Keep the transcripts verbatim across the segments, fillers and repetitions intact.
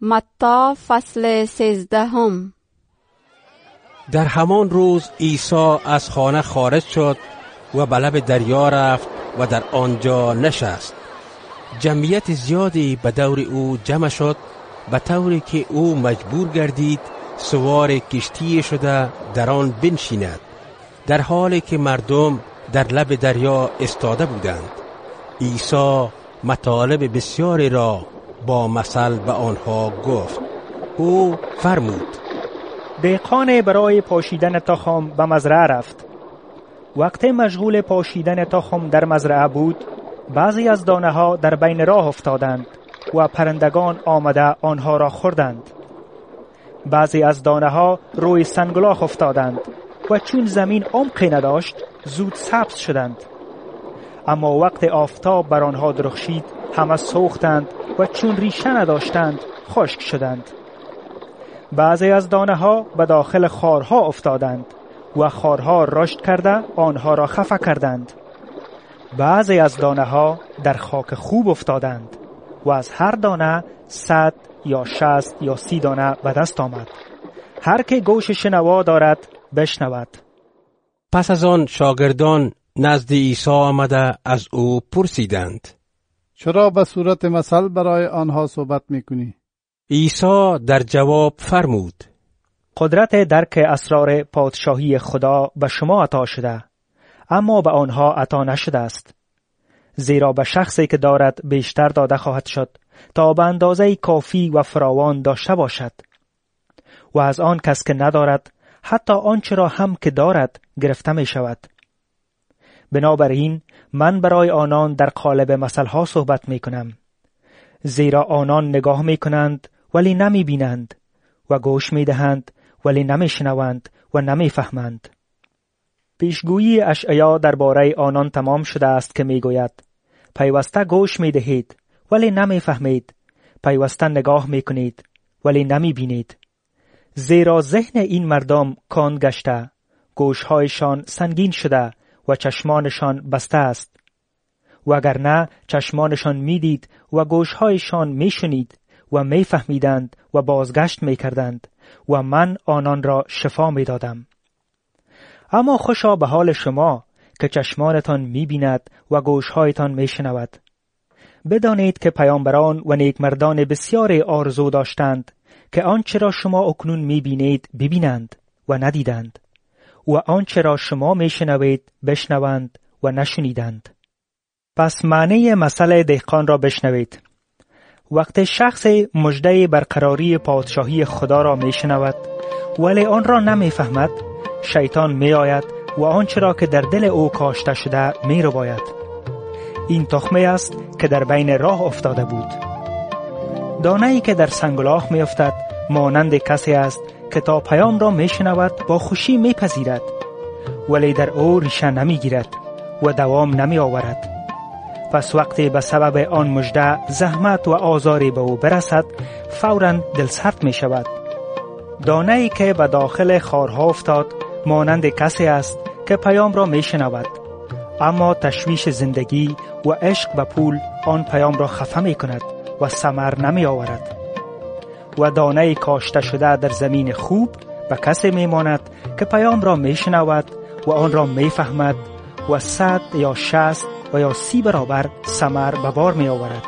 متی فصل سیزدهم. در همان روز عیسی از خانه خارج شد و به لب دریا رفت و در آنجا نشست. جمعیت زیادی به دور او جمع شد، به طوری که او مجبور گردید سوار کشتی شده در آن بنشیند، در حالی که مردم در لب دریا استاده بودند. عیسی مطالب بسیاری را با مثل به آنها گفت. او فرمود: دهقان برای پاشیدن تخم به مزرعه رفت. وقتی مشغول پاشیدن تخم در مزرعه بود، بعضی از دانه ها در بین راه افتادند و پرندگان آمده آنها را خوردند. بعضی از دانه ها روی سنگلاخ افتادند و چون زمین عمقی نداشت زود سبز شدند. اما وقت آفتاب بر آنها درخشید همه سوختند و چون ریشه نداشتند خشک شدند. بعضی از دانه ها به داخل خارها افتادند و خارها رشد کرده آنها را خفه کردند. بعضی از دانه ها در خاک خوب افتادند و از هر دانه صد یا شصت یا سی دانه به دست آمد. هر که گوش شنوا دارد بشنود. پس از آن شاگردان نزد عیسی آمده از او پرسیدند: چرا به صورت مثل برای آنها صحبت میکنی؟ عیسی در جواب فرمود: قدرت درک اسرار پادشاهی خدا به شما عطا شده، اما به آنها عطا نشده است. زیرا به شخصی که دارد بیشتر داده خواهد شد تا به اندازه کافی و فراوان داشته باشد، و از آن کس که ندارد حتی آنچه را هم که دارد گرفته می شود. بنابراین من برای آنان در قالب مثلها صحبت می کنم، زیرا آنان نگاه می کنند ولی نمی بینند و گوش می دهند ولی نمی شنوند و نمی فهمند. پیشگویی اشعیا درباره آنان تمام شده است که می گوید: پیوسته گوش می دهید ولی نمی فهمید، پیوسته نگاه می کنید ولی نمی بینید. زیرا ذهن این مردم کند گشته، گوشهایشان سنگین شده و چشمانشان بسته است. وگرنه چشمانشان می دید و گوشهایشان می شنید و می فهمیدند و بازگشت می کردند و من آنان را شفا می دادم. اما خوشا به حال شما که چشمانتان می بیند و گوشهایتان می شنود. بدانید که پیامبران و نیکمردان بسیاری آرزو داشتند که آنچه را شما اکنون می بینید ببینند و ندیدند، و آنچه را شما می شنوید بشنوند و نشنیدند. پس معنی مثل دهقان را بشنوید. وقتی شخص مژده برقراری پادشاهی خدا را می شنود ولی آن را نمی فهمد، شیطان می آید و آنچه را که در دل او کاشته شده می رو باید. این تخمه است که در بین راه افتاده بود. دانه‌ای که در سنگلاخ می افتد مانند کسی است که تا پیام را می شنود با خوشی می پذیرد، ولی در او ریشه نمی گیرد و دوام نمی آورد. پس وقتی به سبب آن مژده زحمت و آزاری به او برسد فوراً دلسرد می شود. دانه‌ای که به داخل خارها افتاد مانند کسی است که پیام را می شنود، اما تشویش زندگی و عشق به پول آن پیام را خفه می کند و ثمر نمی آورد. و دانه کاشته شده در زمین خوب به کسی می ماند که پیام را می شنود و آن را می فهمد و صد یا شصت و یا سی برابر ثمر به بار می آورد.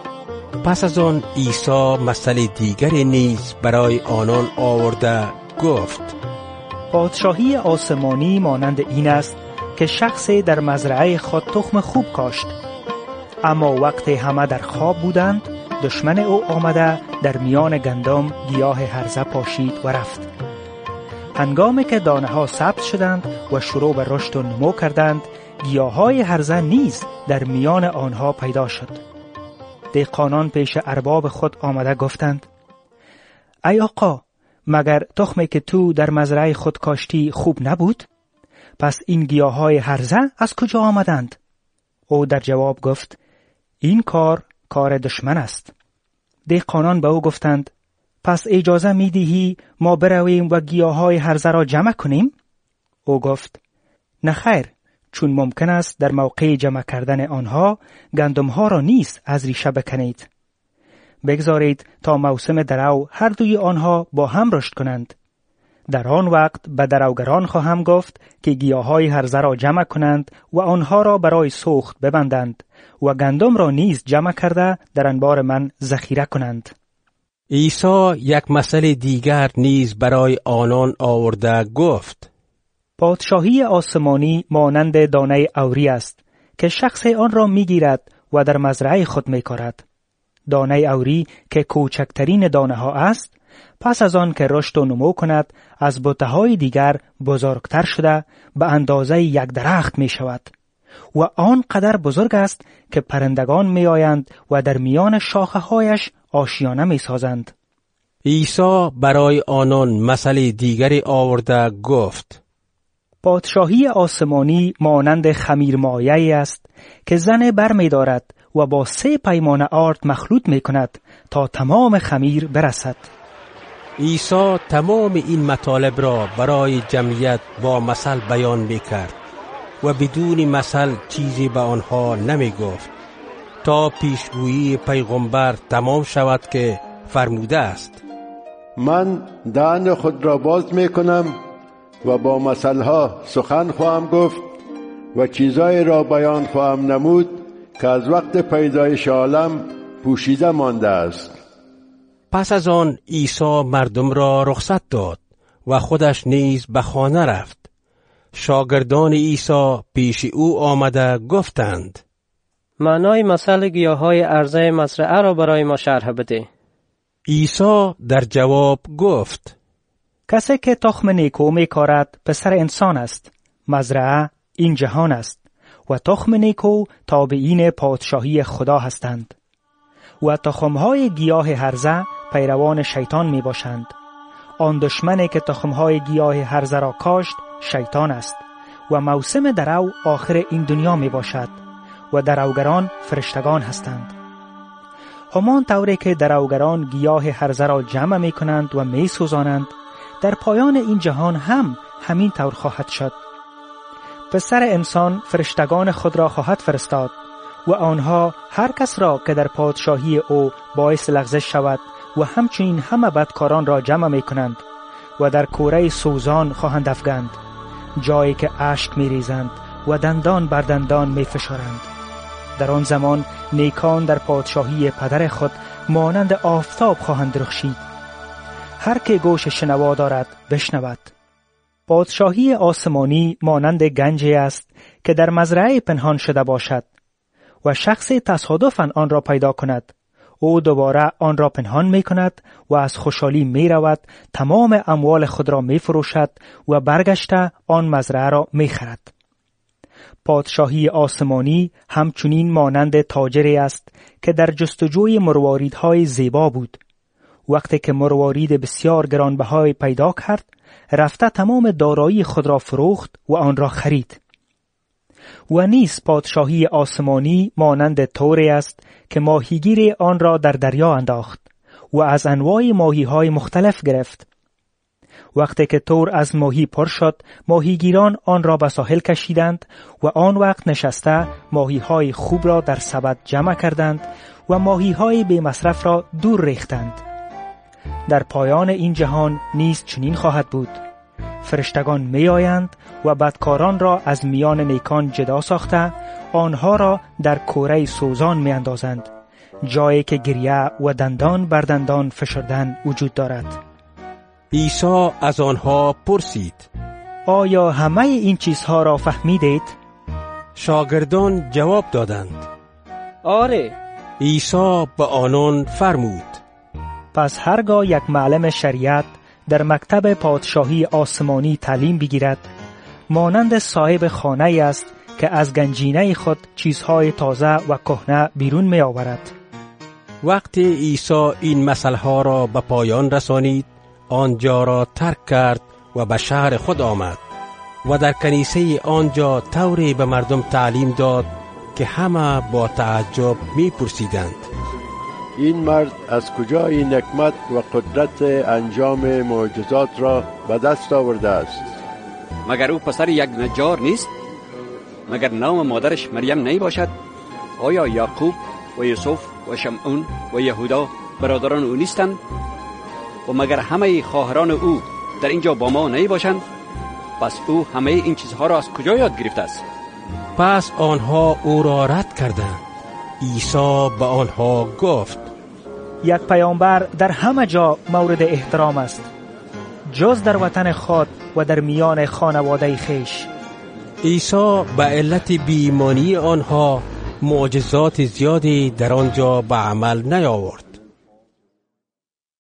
پس از آن عیسی مثل دیگری نیز برای آنان آورده گفت: پادشاهی آسمانی مانند این است که شخصی در مزرعه خود تخم خوب کاشت. اما وقتی همه در خواب بودند، دشمن او آمده در میان گندم گیاه هرزه پاشید و رفت. هنگامی که دانه ها سبز شدند و شروع به رشد و نمو کردند، گیاهای هرزه نیز در میان آنها پیدا شد. دهقانان پیش ارباب خود آمده گفتند: ای آقا، مگر تخمی که تو در مزرعه خود کاشتی خوب نبود؟ پس این گیاهای هرزه از کجا آمدند؟ او در جواب گفت: این کار کار دشمن است. دهقانان به او گفتند: پس اجازه می دهی ما برویم و گیاهای هرزه را جمع کنیم؟ او گفت: نه خیر، چون ممکن است در موقع جمع کردن آنها گندمها را نیز از ریشه بکنید. بگذارید تا موسم درو هر دوی آنها با هم رشد کنند. در آن وقت به دروگران خواهم گفت که گیاهای هرزه را جمع کنند و آنها را برای سوخت ببندند و گندم را نیز جمع کرده در انبار من ذخیره کنند. عیسی یک مثل دیگر نیز برای آنان آورده گفت: پادشاهی آسمانی مانند دانه اوری است که شخص آن را میگیرد و در مزرعه خود میکارد. دانه اوری که کوچکترین دانه ها است، پس از آن که رشد و نمو کند از بوته دیگر بزرگتر شده به اندازه یک درخت می شود و آنقدر بزرگ است که پرندگان می آیند و در میان شاخه هایش آشیانه می سازند. عیسی برای آنان مثل دیگری آورده گفت: پادشاهی آسمانی مانند خمیر مایعی است که زن بر می دارد و با سه پیمانه آرد مخلوط می کند تا تمام خمیر برسد. عیسی تمام این مطالب را برای جمعیت با مثل بیان می کرد و بدون مثل چیزی به آنها نمی گفت تا پیشگویی پیغمبر تمام شود که فرموده است: من دهن خود را باز می کنم و با مثلها سخن خواهم گفت و چیزایی را بیان خواهم نمود که از وقت پیدایش عالم پوشیده مانده است. پس از آن عیسی مردم را رخصت داد و خودش نیز به خانه رفت. شاگردان عیسی پیش او آمده گفتند: معنای مثل گیاهای عرضه مزرعه را برای ما شرح بده. عیسی در جواب گفت: کسی که تخم نیکو می کارد پسر انسان است. مزرعه این جهان است و تخم نیکو تابعین پادشاهی خدا هستند و تخمهای گیاه هرزه پیروان شیطان می باشند. آن دشمنی که تخمهای گیاه هرزه را کاشت شیطان است و موسم درو آخر این دنیا می باشد و دروگران فرشتگان هستند. همان طوری که دروگران گیاه هرزه را جمع می کنند و می سوزانند، در پایان این جهان هم همین طور خواهد شد. پسر انسان فرشتگان خود را خواهد فرستاد و آنها هر کس را که در پادشاهی او باعث لغزش شود و همچنین همه بدکاران را جمع می کنند و در کوره سوزان خواهند افگند، جایی که اشک می ریزند و دندان بر دندان می فشارند. در آن زمان نیکان در پادشاهی پدر خود مانند آفتاب خواهند درخشید. هر که گوش شنوا دارد بشنود. پادشاهی آسمانی مانند گنجی است که در مزرعه پنهان شده باشد و شخص تصادفاً آن را پیدا کند. او دوباره آن را پنهان می کند و از خوشحالی می رود، تمام اموال خود را می فروشد و برگشته آن مزرعه را می خرد. پادشاهی آسمانی همچنین مانند تاجری است که در جستجوی مرواریدهای زیبا بود. وقتی که مروارید بسیار گرانبهای پیدا کرد، رفته تمام دارایی خود را فروخت و آن را خرید. و نیز پادشاهی آسمانی مانند توری است که ماهیگیر آن را در دریا انداخت و از انواع ماهی‌های مختلف گرفت. وقتی که تور از ماهی پر شد، ماهیگیران آن را به ساحل کشیدند و آن وقت نشسته ماهی‌های خوب را در سبد جمع کردند و ماهی‌های بی مصرف را دور ریختند. در پایان این جهان نیز چنین خواهد بود. فرشتگان می آیند و بدکاران را از میان نیکان جدا ساخته آنها را در کوره سوزان می اندازند، جایی که گریه و دندان بر دندان فشردن وجود دارد. عیسی از آنها پرسید: آیا همه این چیزها را فهمیدید؟ شاگردان جواب دادند: آره. عیسی به آنان فرمود: پس هرگاه یک معلم شریعت در مکتب پادشاهی آسمانی تعلیم بگیرد، مانند صاحب خانه است که از گنجینه خود چیزهای تازه و کهنه بیرون می آورد. وقتی عیسی این مثلها را به پایان رسانید، آنجا را ترک کرد و به شهر خود آمد و در کنیسه آنجا طوری به مردم تعلیم داد که همه با تعجب می پرسیدند: این مرد از کجا این حکمت و قدرت انجام معجزات را به دست آورده است؟ مگر او پسر یک نجار نیست؟ مگر نام مادرش مریم نمی باشد؟ آیا یعقوب و یوسف و شمعون و یهودا برادران او نیستند؟ و مگر همه خواهران او در اینجا با ما نمی باشند؟ پس او همه این چیزها را از کجا یاد گرفته است؟ پس آنها او را رد کردند. عیسی به آنها گفت: یک پیامبر در همه جا مورد احترام است، جز در وطن خود و در میان خانواده خویش. عیسی به علت بی‌ایمانی آنها معجزات زیادی در آنجا به عمل نیاورد.